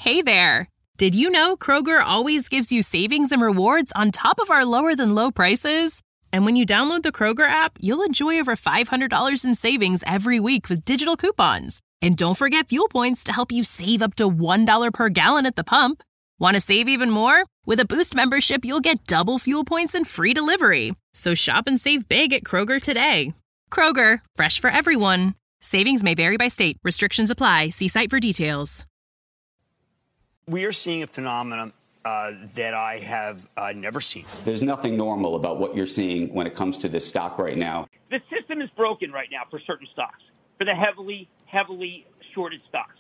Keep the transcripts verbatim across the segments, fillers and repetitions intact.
Hey there! Did you know Kroger always gives you savings and rewards on top of our lower-than-low prices? And when you download the Kroger app, you'll enjoy over five hundred dollars in savings every week with digital coupons. And don't forget fuel points to help you save up to one dollar per gallon at the pump. Want to save even more? With a Boost membership, you'll get double fuel points and free delivery. So shop and save big at Kroger today. Kroger, fresh for everyone. Savings may vary by state. Restrictions apply. See site for details. We are seeing a phenomenon uh, that I have uh, never seen. There's nothing normal about what you're seeing when it comes to this stock right now. The system is broken right now for certain stocks, for the heavily, heavily shorted stocks.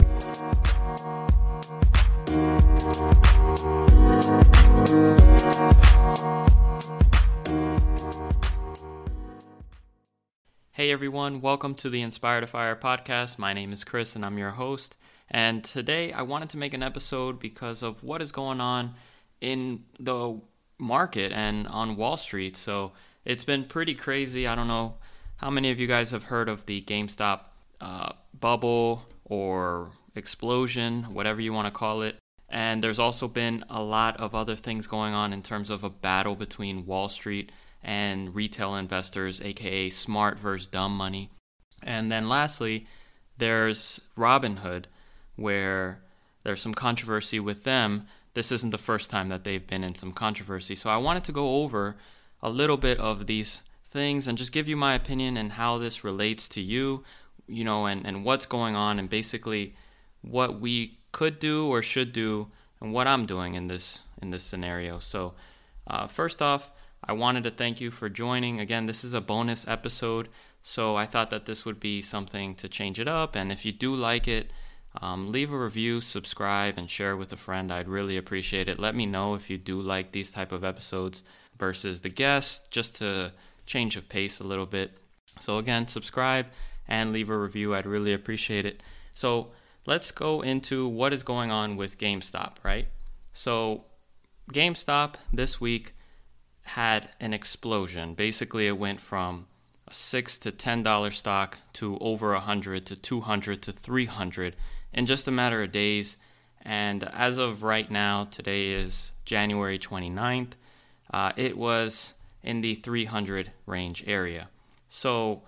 Hey everyone, welcome to the Inspire to Fire podcast. My name is Chris and I'm your host. And today I wanted to make an episode because of what is going on in the market and on Wall Street. So it's been pretty crazy. I don't know how many of you guys have heard of the GameStop uh, bubble or explosion, whatever you want to call it. And there's also been a lot of other things going on in terms of a battle between Wall Street and retail investors, aka smart versus dumb money. And then lastly, there's Robinhood, where there's some controversy with them. This isn't the first time that they've been in some controversy. So I wanted to go over a little bit of these things and just give you my opinion and how this relates to you, you know, and, and what's going on and basically what we could do or should do and what I'm doing in this in this scenario. So uh, first off, I wanted to thank you for joining. Again, this is a bonus episode, so I thought that this would be something to change it up. And if you do like it, Um, leave a review, subscribe, and share with a friend. I'd really appreciate it. Let me know if you do like these type of episodes versus the guests, just to change of pace a little bit. So again, subscribe and leave a review. I'd really appreciate it. So let's go into what is going on with GameStop, right? So GameStop this week had an explosion. Basically, it went from a six to ten dollar stock to over a hundred to two hundred to three hundred in just a matter of days. And as of right now, today is January twenty-ninth, uh, it was in the three hundred range area. So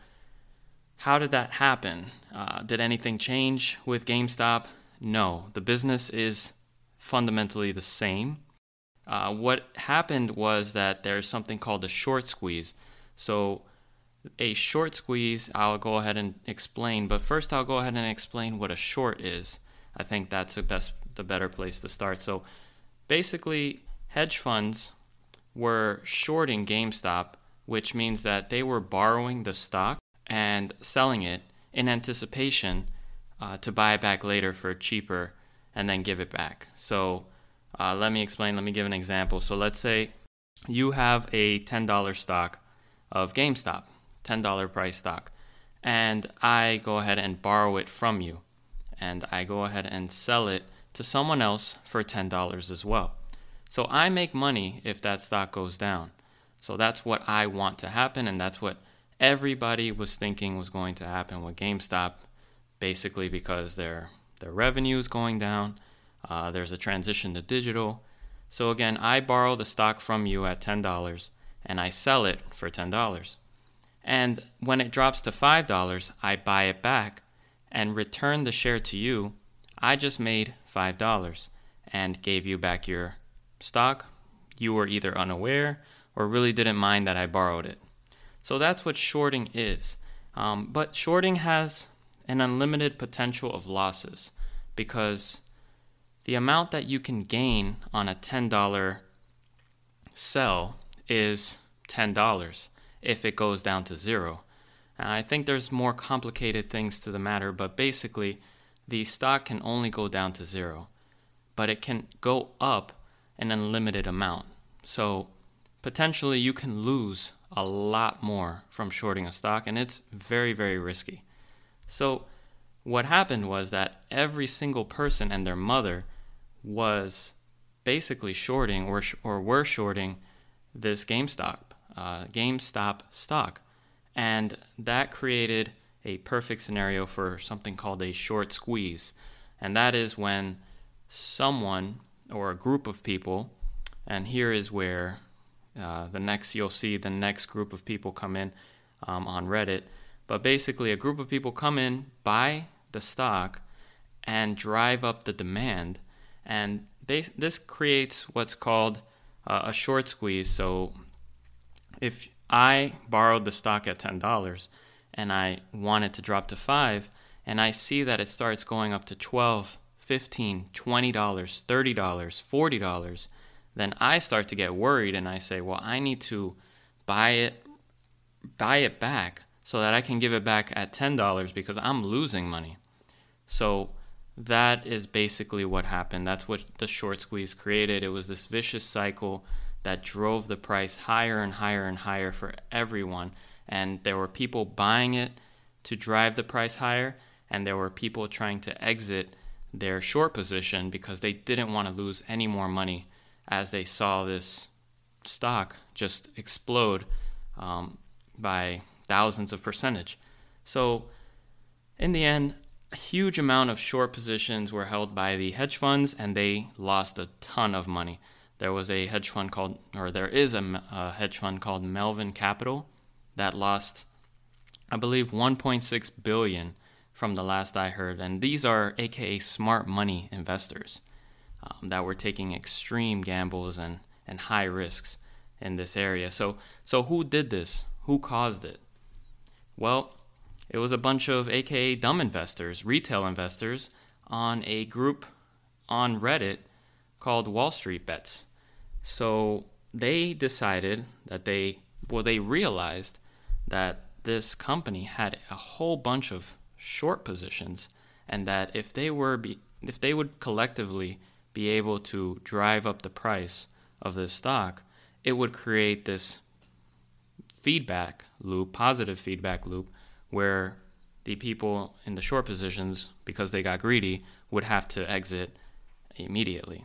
how did that happen? Uh, did anything change with GameStop? No, the business is fundamentally the same. Uh, what happened was that there's something called a short squeeze. So a short squeeze, I'll go ahead and explain, but first I'll go ahead and explain what a short is. I think that's the best, the better place to start. So basically, hedge funds were shorting GameStop, which means that they were borrowing the stock and selling it in anticipation uh, to buy it back later for cheaper and then give it back. So uh, let me explain, let me give an example. So let's say you have a ten dollar stock of GameStop, ten dollar price stock, and I go ahead and borrow it from you, and I go ahead and sell it to someone else for ten dollars as well. So I make money if that stock goes down. So that's what I want to happen, and that's what everybody was thinking was going to happen with GameStop, basically because their their revenue is going down. Uh, there's a transition to digital. So again, I borrow the stock from you at ten dollars, and I sell it for ten dollars. And when it drops to five dollars, I buy it back and return the share to you. I just made five dollars and gave you back your stock. You were either unaware or really didn't mind that I borrowed it. So that's what shorting is. Um, but shorting has an unlimited potential of losses because the amount that you can gain on a ten dollar sell is ten dollars if it goes down to zero. And I think there's more complicated things to the matter, but basically the stock can only go down to zero, but it can go up an unlimited amount. So potentially you can lose a lot more from shorting a stock, and it's very, very risky. So what happened was that every single person and their mother was basically shorting or or were shorting this GameStop, uh, GameStop stock. And that created a perfect scenario for something called a short squeeze. And that is when someone or a group of people, and here is where uh, the next you'll see the next group of people come in um, on Reddit. But basically, a group of people come in, buy the stock, and drive up the demand, and they, this creates what's called uh, a short squeeze. So if I borrowed the stock at ten dollars and I want it to drop to five, and I see that it starts going up to twelve dollars, fifteen dollars, twenty dollars, thirty dollars, forty dollars, then I start to get worried and I say, well, I need to buy it, buy it back so that I can give it back at ten dollars because I'm losing money. So that is basically what happened. That's what the short squeeze created. It was this vicious cycle that drove the price higher and higher and higher for everyone. And there were people buying it to drive the price higher, and there were people trying to exit their short position because they didn't want to lose any more money as they saw this stock just explode um, by thousands of percentage. So in the end, a huge amount of short positions were held by the hedge funds, and they lost a ton of money. There was a hedge fund called, or there is a, a hedge fund called Melvin Capital that lost, I believe, one point six billion dollars from the last I heard. And these are A K A smart money investors um, that were taking extreme gambles and, and high risks in this area. So, so who did this? Who caused it? Well, it was a bunch of A K A dumb investors, retail investors, on a group on Reddit called Wall Street Bets. So they decided that they, well, they realized that this company had a whole bunch of short positions, and that if they were, be, if they would collectively be able to drive up the price of this stock, it would create this feedback loop, positive feedback loop, where the people in the short positions, because they got greedy, would have to exit immediately.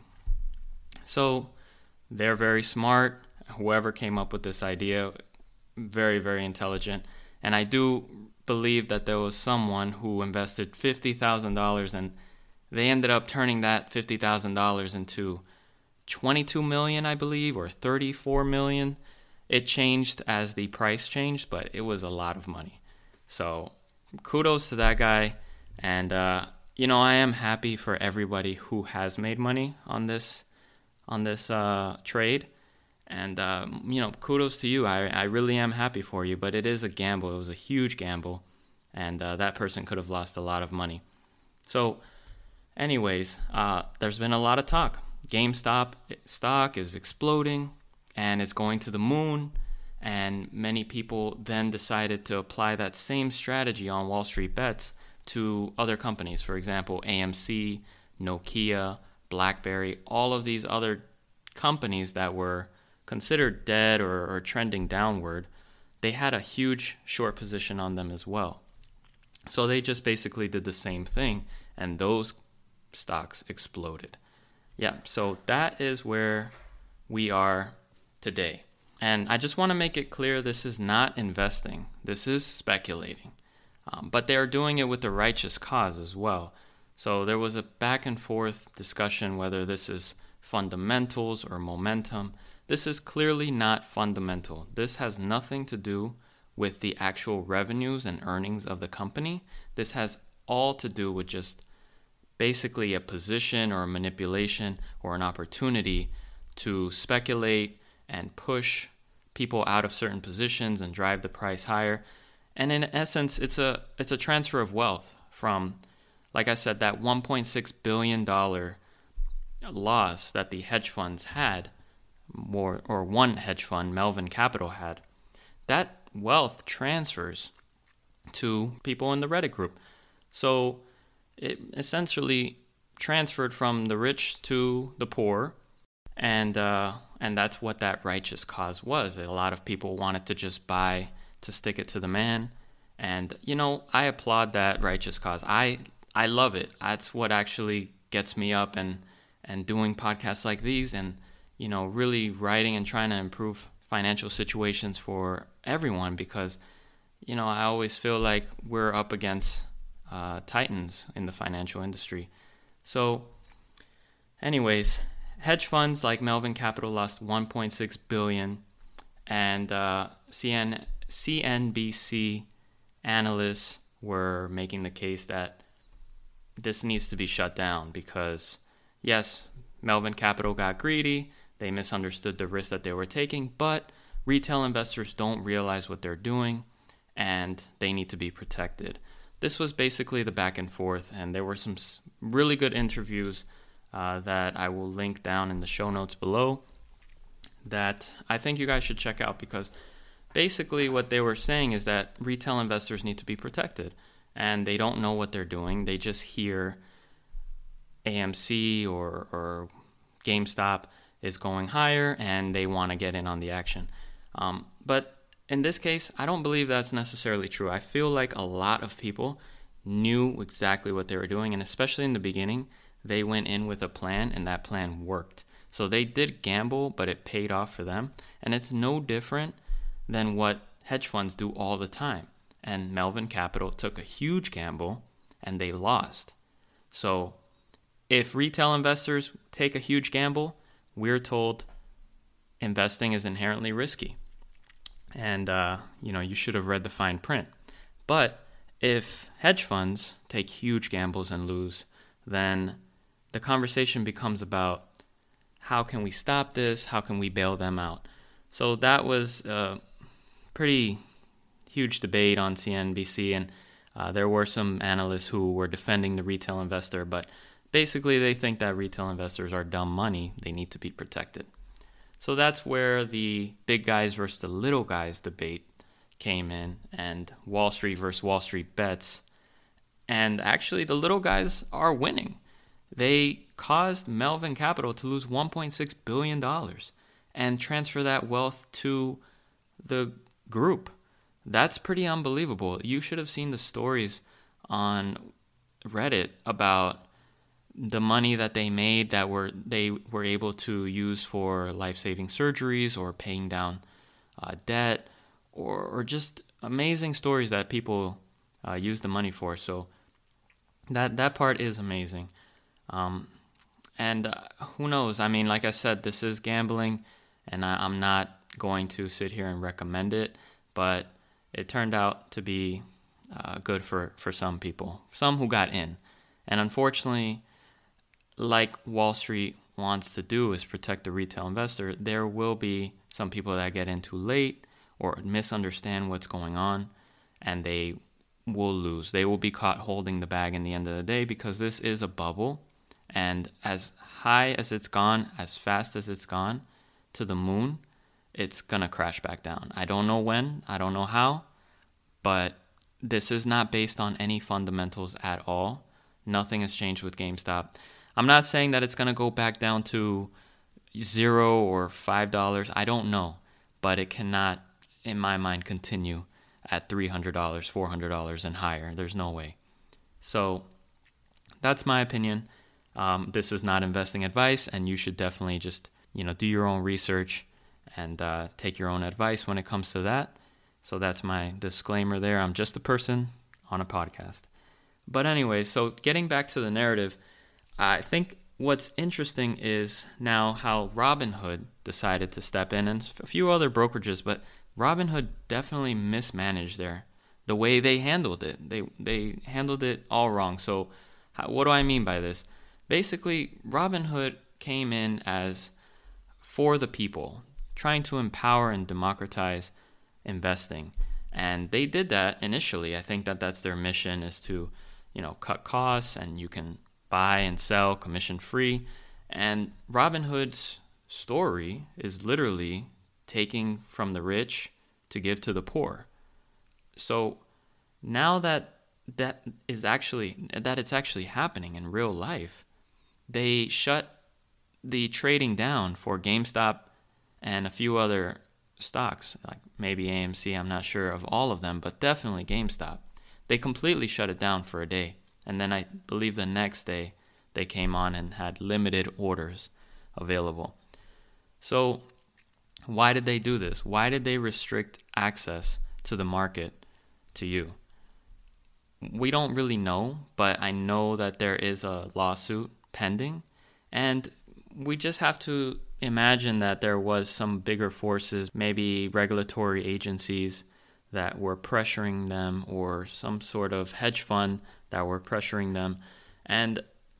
So they're very smart. Whoever came up with this idea, very, very intelligent. And I do believe that there was someone who invested fifty thousand dollars, and they ended up turning that fifty thousand dollars into twenty-two million dollars, I believe, or thirty-four million dollars. It changed as the price changed, but it was a lot of money. So kudos to that guy. And, uh, you know, I am happy for everybody who has made money on this on this uh, trade. And, uh, you know, kudos to you. I, I really am happy for you. But it is a gamble. It was a huge gamble. And uh, that person could have lost a lot of money. So, anyways, uh, there's been a lot of talk. GameStop stock is exploding, and it's going to the moon. And many people then decided to apply that same strategy on Wall Street Bets to other companies. For example, A M C, Nokia, BlackBerry, all of these other companies that were considered dead or, or trending downward, they had a huge short position on them as well. So they just basically did the same thing, and those stocks exploded. Yeah, so that is where we are today. And I just want to make it clear, this is not investing. This is speculating. Um, but they are doing it with the righteous cause as well. So there was a back and forth discussion whether this is fundamentals or momentum. This is clearly not fundamental. This has nothing to do with the actual revenues and earnings of the company. This has all to do with just basically a position or a manipulation or an opportunity to speculate and push people out of certain positions and drive the price higher. And in essence, it's a it's a transfer of wealth from, like I said, that one point six billion dollars loss that the hedge funds had, or, or one hedge fund, Melvin Capital, had. That wealth transfers to people in the Reddit group. So it essentially transferred from the rich to the poor, and uh, and that's what that righteous cause was. A lot of people wanted to just buy to stick it to the man, and you know, I applaud that righteous cause. I I love it. That's what actually gets me up and and doing podcasts like these, and you know, really writing and trying to improve financial situations for everyone, because you know, I always feel like we're up against uh, titans in the financial industry. So Anyways, hedge funds like Melvin Capital lost one point six billion dollars, and uh, C N B C analysts were making the case that this needs to be shut down because, yes, Melvin Capital got greedy, they misunderstood the risk that they were taking, but retail investors don't realize what they're doing, and they need to be protected. This was basically the back and forth, and there were some really good interviews uh, that I will link down in the show notes below that I think you guys should check out, because basically what they were saying is that retail investors need to be protected, and they don't know what they're doing. They just hear A M C or, or GameStop is going higher, and they want to get in on the action. Um, but in this case, I don't believe that's necessarily true. I feel like a lot of people knew exactly what they were doing, and especially in the beginning, they went in with a plan, and that plan worked. So they did gamble, but it paid off for them. And it's no different than what hedge funds do all the time. And Melvin Capital took a huge gamble, and they lost. So if retail investors take a huge gamble, we're told investing is inherently risky. And, uh, you know, you should have read the fine print. But if hedge funds take huge gambles and lose, then the conversation becomes about how can we stop this? How can we bail them out? So that was a pretty huge debate on C N B C, and uh, there were some analysts who were defending the retail investor, but basically they think that retail investors are dumb money. They need to be protected. So that's where the big guys versus the little guys debate came in, and Wall Street versus Wall Street bets. And actually the little guys are winning. They caused Melvin Capital to lose one point six billion dollars and transfer that wealth to the group. That's pretty unbelievable. You should have seen the stories on Reddit about the money that they made that were they were able to use for life-saving surgeries or paying down uh, debt, or, or just amazing stories that people uh, use the money for. So that that part is amazing. Um, and uh, who knows? I mean, like I said, this is gambling, and I, I'm not going to sit here and recommend it, but it turned out to be uh, good for, for some people, some who got in. And unfortunately, like Wall Street wants to do is protect the retail investor, there will be some people that get in too late or misunderstand what's going on, and they will lose. They will be caught holding the bag in the end of the day, because this is a bubble. And as high as it's gone, as fast as it's gone to the moon, it's going to crash back down. I don't know when, I don't know how, but this is not based on any fundamentals at all. Nothing has changed with GameStop. I'm not saying that it's going to go back down to zero or five dollars. I don't know, but it cannot, in my mind, continue at three hundred dollars, four hundred dollars and higher. There's no way. So that's my opinion. Um, this is not investing advice, and you should definitely just, you know, do your own research and uh, take your own advice when it comes to that. So that's my disclaimer there. I'm just a person on a podcast. But anyway, so getting back to the narrative, I think what's interesting is now how Robinhood decided to step in, and a few other brokerages, but Robinhood definitely mismanaged there. The way they handled it, they they handled it all wrong. So how, what do I mean by this? Basically, Robinhood came in as for the people, trying to empower and democratize investing. And they did that initially. I think that that's their mission, is to, you know, cut costs, and you can buy and sell commission free. And Robinhood's story is literally taking from the rich to give to the poor. So now that that is actually that it's actually happening in real life, they shut the trading down for GameStop and a few other stocks, like maybe A M C. I'm not sure of all of them, but definitely GameStop. They completely shut it down for a day. And then I believe the next day they came on and had limited orders available. So why did they do this? Why did they restrict access to the market to you? We don't really know, but I know that there is a lawsuit pending, And we just have to imagine that there was some bigger forces, maybe regulatory agencies that were pressuring them, or some sort of hedge fund that were pressuring them. And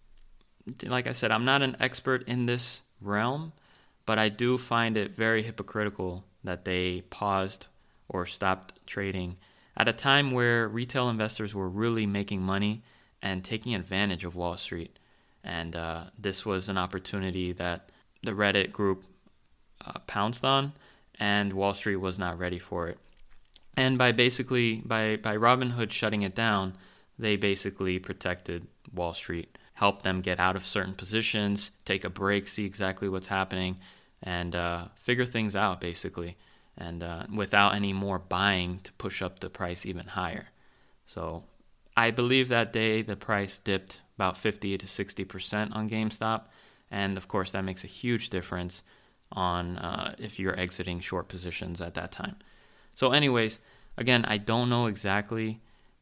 like I said, I'm not an expert in this realm, but I do find it very hypocritical that they paused or stopped trading at a time where retail investors were really making money and taking advantage of Wall Street. And uh, this was an opportunity that the Reddit group uh, pounced on, and Wall Street was not ready for it. And by basically, by, by Robinhood shutting it down, they basically protected Wall Street, helped them get out of certain positions, take a break, see exactly what's happening, and uh, figure things out, basically, and uh, without any more buying to push up the price even higher. So I believe that day the price dipped about fifty to sixty percent on GameStop, and of course that makes a huge difference on uh, if you're exiting short positions at that time. So anyways, again, I don't know exactly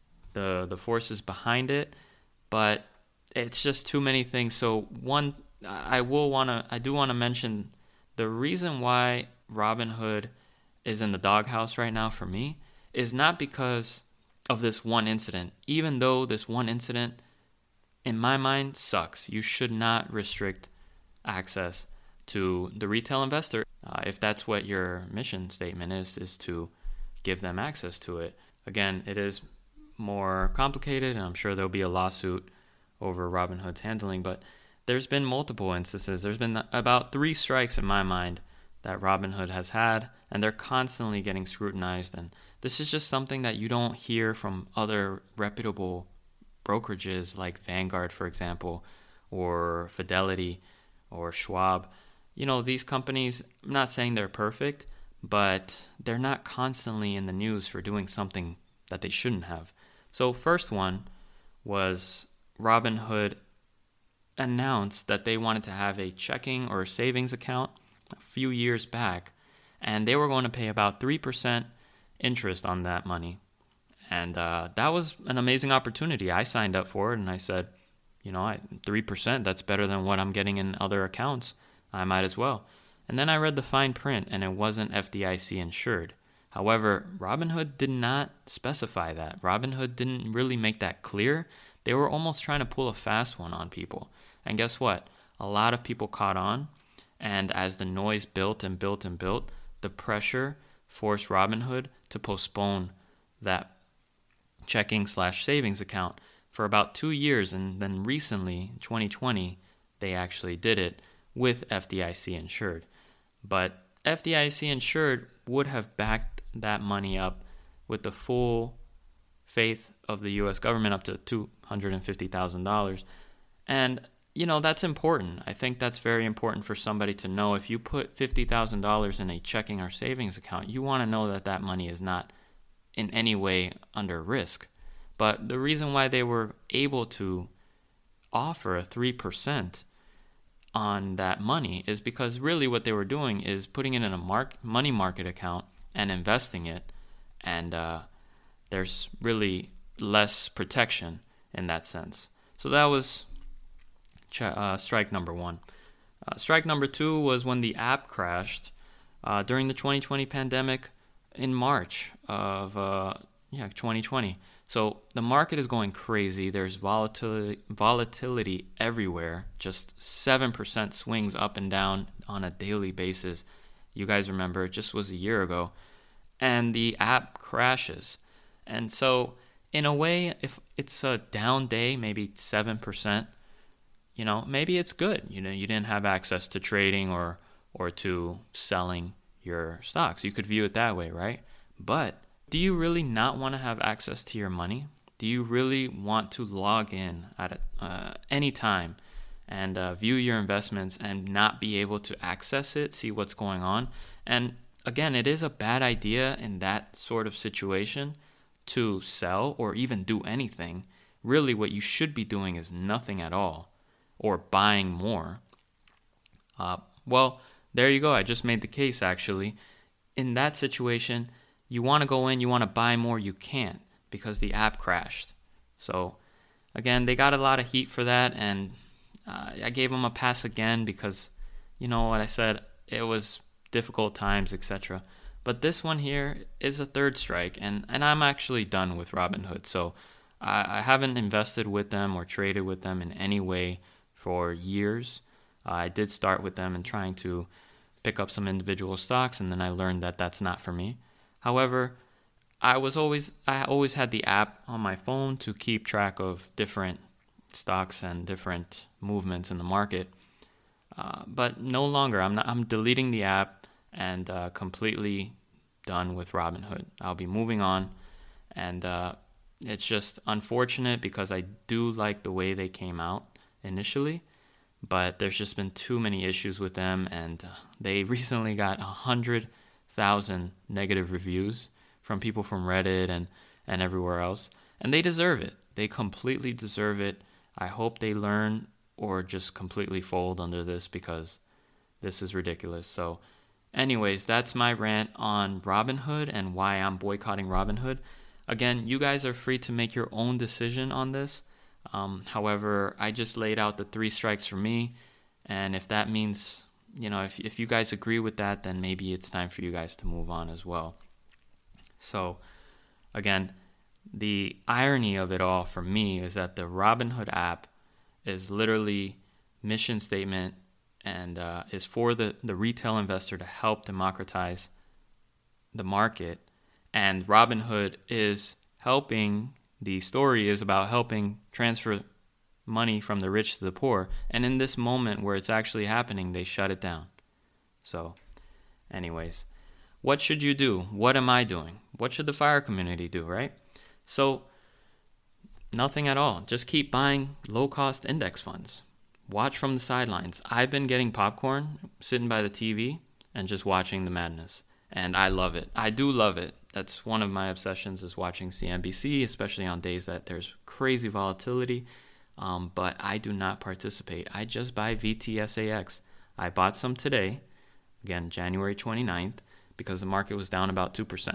the the forces behind it, but it's just too many things. So one, I will want to, I do want to mention the reason why Robinhood is in the doghouse right now for me is not because of this one incident. Even though this one incident, in my mind, sucks. You should not restrict access to the retail investor uh, if that's what your mission statement is, is to give them access to it. Again, it is more complicated, and I'm sure there'll be a lawsuit over Robinhood's handling, but there's been multiple instances. There's been about three strikes in my mind that Robinhood has had, and they're constantly getting scrutinized. And this is just something that you don't hear from other reputable brokerages like Vanguard, for example, or Fidelity or Schwab. You know, these companies, I'm not saying they're perfect, but they're not constantly in the news for doing something that they shouldn't have. So first one was Robinhood announced that they wanted to have a checking or savings account a few years back, and they were going to pay about three percent interest on that money. And uh, that was an amazing opportunity. I signed up for it, and I said, you know, I, three percent, that's better than what I'm getting in other accounts. I might as well. And then I read the fine print, and it wasn't F D I C insured. However, Robinhood did not specify that. Robinhood didn't really make that clear. They were almost trying to pull a fast one on people. And guess what? A lot of people caught on, and as the noise built and built and built, the pressure forced Robinhood to postpone that checking slash savings account for about two years. And then recently, in twenty twenty, they actually did it with F D I C insured. But F D I C insured would have backed that money up with the full faith of the U S government up to two hundred fifty thousand dollars. And, you know, that's important. I think that's very important for somebody to know. If you put fifty thousand dollars in a checking or savings account, you want to know that that money is not in any way under risk. But the reason why they were able to offer a three percent on that money is because really what they were doing is putting it in a mark, money market account and investing it. And uh, there's really less protection in that sense. So that was ch- uh, strike number one. Uh, strike number two was when the app crashed uh, during the twenty twenty pandemic in March of uh, yeah twenty twenty. So the market is going crazy. There's volatility, volatility everywhere, just seven percent swings up and down on a daily basis. You guys remember, it just was a year ago. And the app crashes. And so in a way, if it's a down day, maybe seven percent, you know, maybe it's good. You know, you didn't have access to trading or or to selling your stocks. You could view it that way, right? But do you really not want to have access to your money? Do you really want to log in at uh, any time and uh, view your investments and not be able to access it, see what's going on? And again, it is a bad idea in that sort of situation to sell or even do anything. Really, what you should be doing is nothing at all or buying more. Uh, well, there you go. I just made the case, actually. In that situation, you want to go in, you want to buy more, you can't because the app crashed. So, again, they got a lot of heat for that, and uh, I gave them a pass again because, you know what I said, it was difficult times, et cetera. But this one here is a third strike, and, and I'm actually done with Robinhood. So I, I haven't invested with them or traded with them in any way for years. Uh, I did start with them and trying to pick up some individual stocks, and then I learned that that's not for me. However, I was always I always had the app on my phone to keep track of different stocks and different movements in the market. Uh, but no longer. I'm not. I'm deleting the app and uh, completely done with Robinhood. I'll be moving on, and uh, it's just unfortunate because I do like the way they came out initially, but there's just been too many issues with them, and uh, they recently got a hundred thousand negative reviews from people from Reddit and, and everywhere else. And they deserve it. They completely deserve it. I hope they learn or just completely fold under this because this is ridiculous. So anyways, that's my rant on Robinhood and why I'm boycotting Robinhood. Again, you guys are free to make your own decision on this. Um, however, I just laid out the three strikes for me. And if that means, you know, if if you guys agree with that, then maybe it's time for you guys to move on as well. So, again, the irony of it all for me is that the Robinhood app is literally mission statement and uh, is for the, the retail investor to help democratize the market. And Robinhood is helping, the story is about helping transfer money from the rich to the poor. And in this moment where it's actually happening, they shut it down. So, anyways. What should you do? What am I doing? What should the FIRE community do, right? So, nothing at all. Just keep buying low-cost index funds. Watch from the sidelines. I've been getting popcorn, sitting by the T V, and just watching the madness. And I love it. I do love it. That's one of my obsessions is watching C N B C, especially on days that there's crazy volatility. Um, but I do not participate. I just buy V T S A X. I bought some today, again, January twenty-ninth. Because the market was down about two percent.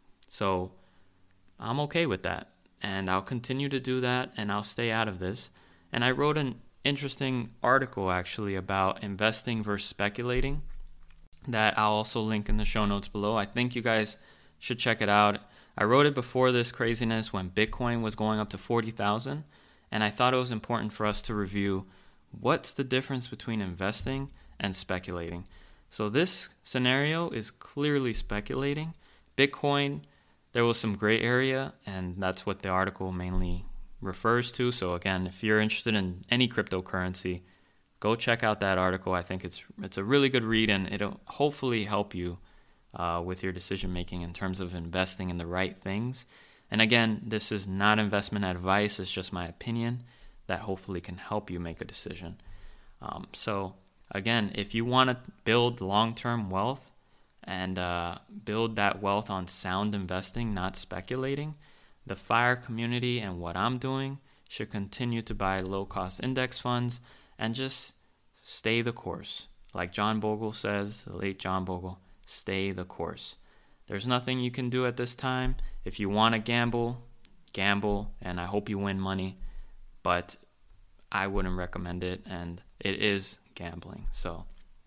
So I'm okay with that. And I'll continue to do that, and I'll stay out of this. And I wrote an interesting article, actually, about investing versus speculating that I'll also link in the show notes below. I think you guys should check it out. I wrote it before this craziness when Bitcoin was going up to forty thousand. And I thought it was important for us to review what's the difference between investing and speculating. So this scenario is clearly speculating. Bitcoin, there was some gray area, and that's what the article mainly refers to. So again, if you're interested in any cryptocurrency, go check out that article. I think it's it's a really good read, and it'll hopefully help you uh, with your decision making in terms of investing in the right things. And again, this is not investment advice. It's just my opinion that hopefully can help you make a decision. Um, so. Again, if you want to build long-term wealth and uh, build that wealth on sound investing, not speculating, the FIRE community and what I'm doing should continue to buy low-cost index funds and just stay the course. Like John Bogle says, the late John Bogle, stay the course. There's nothing you can do at this time. If you want to gamble, gamble, and I hope you win money, but I wouldn't recommend it, and it is gambling. So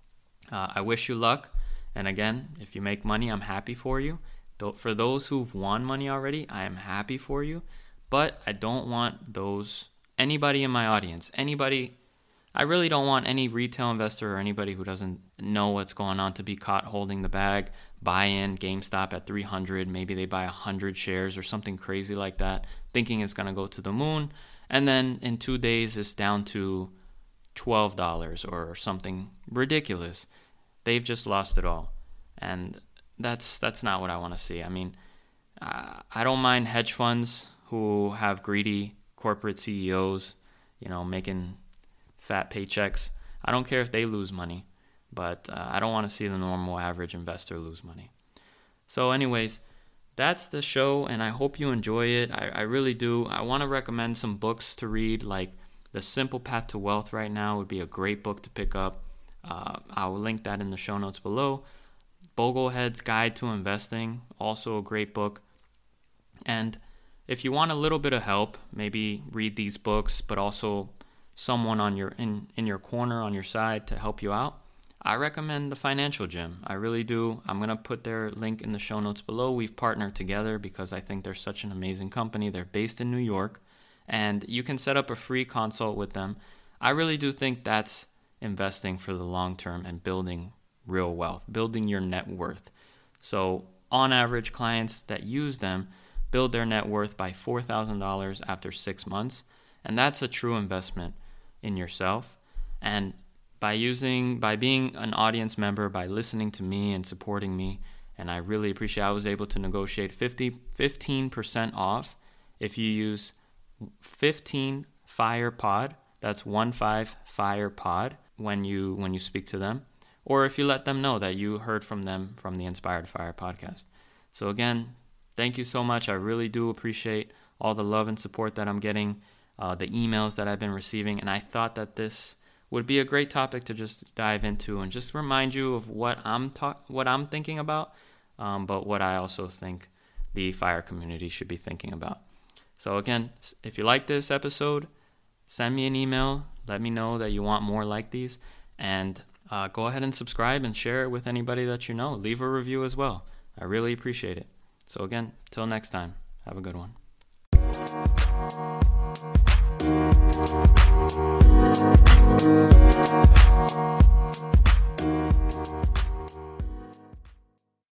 uh, I wish you luck. And again, if you make money, I'm happy for you. Though for those who've won money already, I am happy for you. But I don't want those, anybody in my audience, anybody, I really don't want any retail investor or anybody who doesn't know what's going on to be caught holding the bag, buy in GameStop at three hundred, maybe they buy one hundred shares or something crazy like that, thinking it's going to go to the moon. And then in two days, it's down to twelve dollars or something ridiculous. They've just lost it all. And that's that's not what I want to see. I mean, uh, I don't mind hedge funds who have greedy corporate C E Os, you know, making fat paychecks. I don't care if they lose money, but uh, I don't want to see the normal average investor lose money. So anyways, that's the show, and I hope you enjoy it. I, I really do. I want to recommend some books to read, like The Simple Path to Wealth right now would be a great book to pick up. Uh, I'll link that in the show notes below. Boglehead's Guide to Investing, also a great book. And if you want a little bit of help, maybe read these books, but also someone on your in, in your corner, on your side to help you out, I recommend the Financial Gym. I really do. I'm going to put their link in the show notes below. We've partnered together because I think they're such an amazing company. They're based in New York, and you can set up a free consult with them. I really do think that's investing for the long term and building real wealth, building your net worth. So on average, clients that use them build their net worth by four thousand dollars after six months. And that's a true investment in yourself. And by using, by being an audience member, by listening to me and supporting me, and I really appreciate, I was able to negotiate fifty, fifteen percent off if you use fifteen Fire Pod. That's one five Fire Pod when you when you speak to them, or if you let them know that you heard from them from the Inspired Fire podcast. So again, thank you so much. I really do appreciate all the love and support that I'm getting, uh, the emails that I've been receiving, and I thought that this would be a great topic to just dive into and just remind you of what I'm ta- what I'm thinking about, um, but what I also think the fire community should be thinking about. So again, if you like this episode, send me an email. Let me know that you want more like these, and uh, go ahead and subscribe and share it with anybody that you know. Leave a review as well. I really appreciate it. So again, till next time, have a good one.